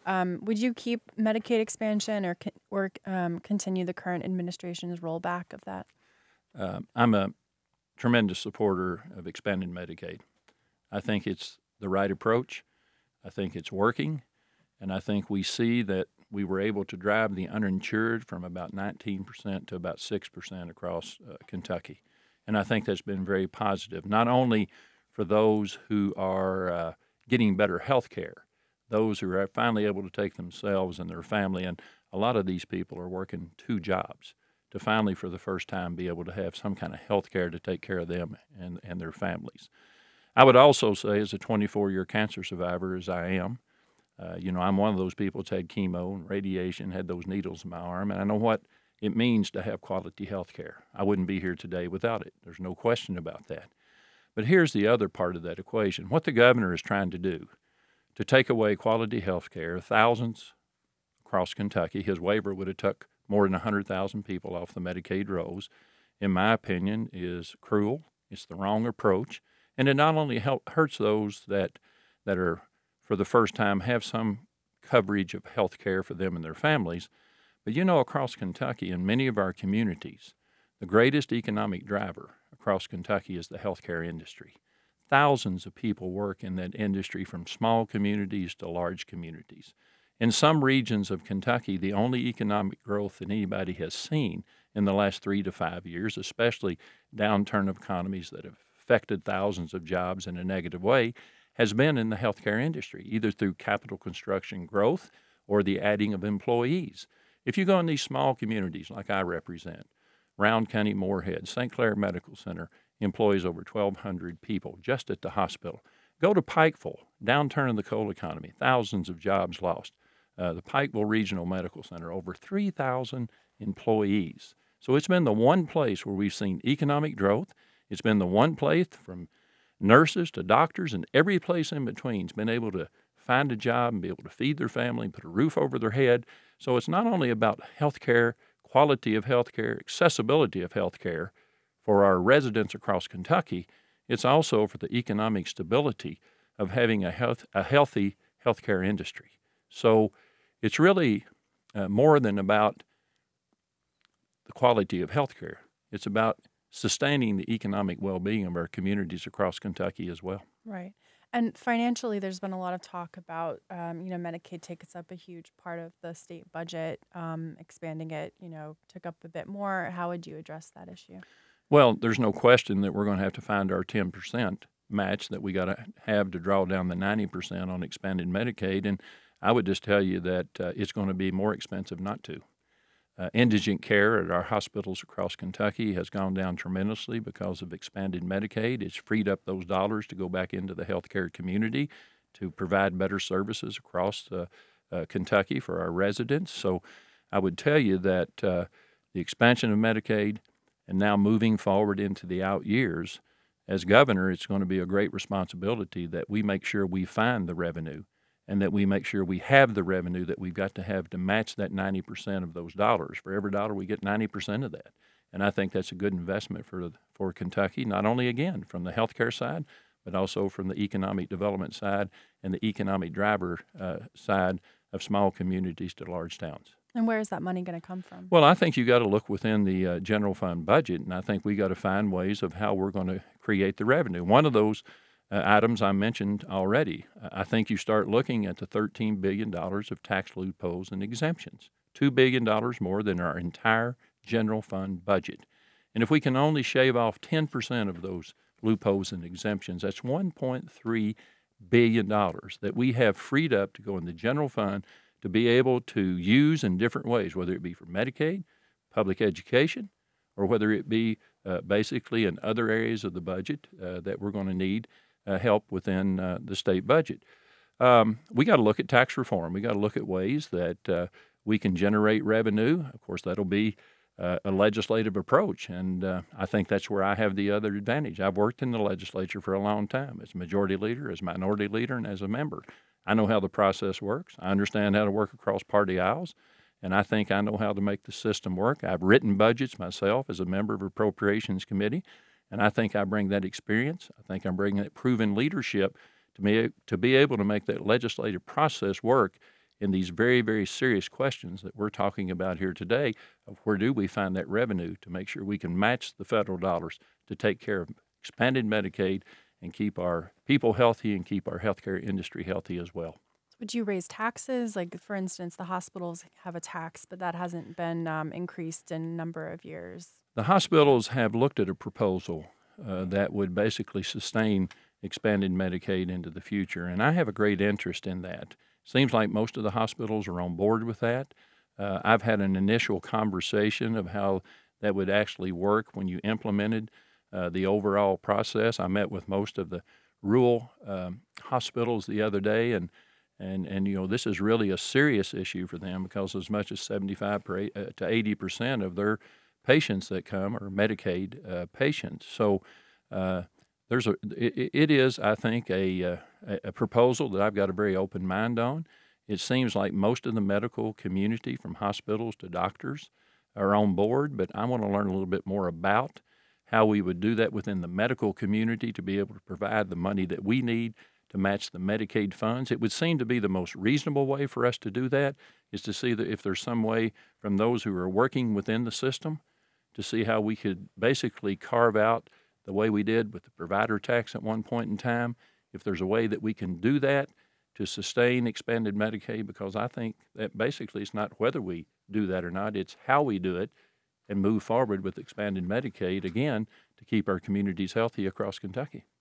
Would you keep Medicaid expansion or continue the current administration's rollback of that? I'm a tremendous supporter of expanding Medicaid. I think it's the right approach. I think it's working. And I think we see that we were able to drive the uninsured from about 19% to about 6% across Kentucky. And I think that's been very positive, not only for those who are getting better health care, those who are finally able to take themselves and their family, and a lot of these people are working two jobs to finally, for the first time, be able to have some kind of health care to take care of them and their families. I would also say, as a 24-year cancer survivor, as I am, I'm one of those people that's had chemo and radiation, had those needles in my arm, and I know what it means to have quality health care. I wouldn't be here today without it. There's no question about that. But here's the other part of that equation. What the governor is trying to do to take away quality health care, thousands across Kentucky, his waiver would have took more than 100,000 people off the Medicaid rolls, in my opinion, is cruel. It's the wrong approach. And it not only hurts those that are, for the first time, have some coverage of health care for them and their families, but across Kentucky, in many of our communities, the greatest economic driver across Kentucky is the healthcare industry. Thousands of people work in that industry, from small communities to large communities. In some regions of Kentucky, the only economic growth that anybody has seen in the last 3 to 5 years, especially downturn of economies that have affected thousands of jobs in a negative way, has been in the healthcare industry, either through capital construction growth or the adding of employees. If you go in these small communities like I represent, Round County, Moorhead, St. Clair Medical Center employs over 1,200 people just at the hospital. Go to Pikeville, downturn of the coal economy, thousands of jobs lost. The Pikeville Regional Medical Center, over 3,000 employees. So it's been the one place where we've seen economic growth. It's been the one place, from nurses to doctors and every place in between, has been able to find a job and be able to feed their family and put a roof over their head. So it's not only about health care, quality of health care, accessibility of health care for our residents across Kentucky, it's also for the economic stability of having a healthy healthcare industry. So it's really more than about the quality of health care. It's about sustaining the economic well-being of our communities across Kentucky as well. Right. And financially, there's been a lot of talk about, Medicaid takes up a huge part of the state budget. Expanding it, took up a bit more. How would you address that issue? Well, there's no question that we're going to have to find our 10% match that we got to have to draw down the 90% on expanded Medicaid. And I would just tell you that it's going to be more expensive not to. Indigent care at our hospitals across Kentucky has gone down tremendously because of expanded Medicaid. It's freed up those dollars to go back into the healthcare community to provide better services across Kentucky for our residents. So I would tell you that the expansion of Medicaid and now moving forward into the out years, as governor, it's going to be a great responsibility that we make sure we find the revenue and that we make sure we have the revenue that we've got to have to match that 90% of those dollars. For every dollar, we get 90% of that. And I think that's a good investment for Kentucky, not only, again, from the healthcare side, but also from the economic development side and the economic driver side of small communities to large towns. And where is that money going to come from? Well, I think you got to look within the general fund budget, and I think we got to find ways of how we're going to create the revenue. One of those items I mentioned already, I think you start looking at the $13 billion of tax loopholes and exemptions, $2 billion more than our entire general fund budget. And if we can only shave off 10% of those loopholes and exemptions, that's $1.3 billion that we have freed up to go in the general fund to be able to use in different ways, whether it be for Medicaid, public education, or whether it be basically in other areas of the budget that we're going to need help within the state budget. We got to look at tax reform. We got to look at ways that we can generate revenue. Of course, that'll be a legislative approach, and I think that's where I have the other advantage. I've worked in the legislature for a long time as majority leader, as minority leader, and as a member. I know how the process works. I understand how to work across party aisles, and I think I know how to make the system work. I've written budgets myself as a member of Appropriations Committee, and I think I bring that experience. I think I'm bringing that proven leadership to be able to make that legislative process work in these very, very serious questions that we're talking about here today of where do we find that revenue to make sure we can match the federal dollars to take care of expanded Medicaid and keep our people healthy and keep our healthcare industry healthy as well. Would you raise taxes? Like, for instance, the hospitals have a tax, but that hasn't been increased in a number of years. The hospitals have looked at a proposal that would basically sustain expanded Medicaid into the future, and I have a great interest in that. Seems like most of the hospitals are on board with that. I've had an initial conversation of how that would actually work when you implemented the overall process. I met with most of the rural hospitals the other day, and this is really a serious issue for them because as much as 75 to 80% of their patients that come are Medicaid patients. So it is, I think, a proposal that I've got a very open mind on. It seems like most of the medical community, from hospitals to doctors, are on board, but I want to learn a little bit more about how we would do that within the medical community to be able to provide the money that we need to match the Medicaid funds. It would seem to be the most reasonable way for us to do that is to see that if there's some way from those who are working within the system to see how we could basically carve out the way we did with the provider tax at one point in time, if there's a way that we can do that to sustain expanded Medicaid, because I think that basically it's not whether we do that or not, it's how we do it and move forward with expanded Medicaid, again, to keep our communities healthy across Kentucky.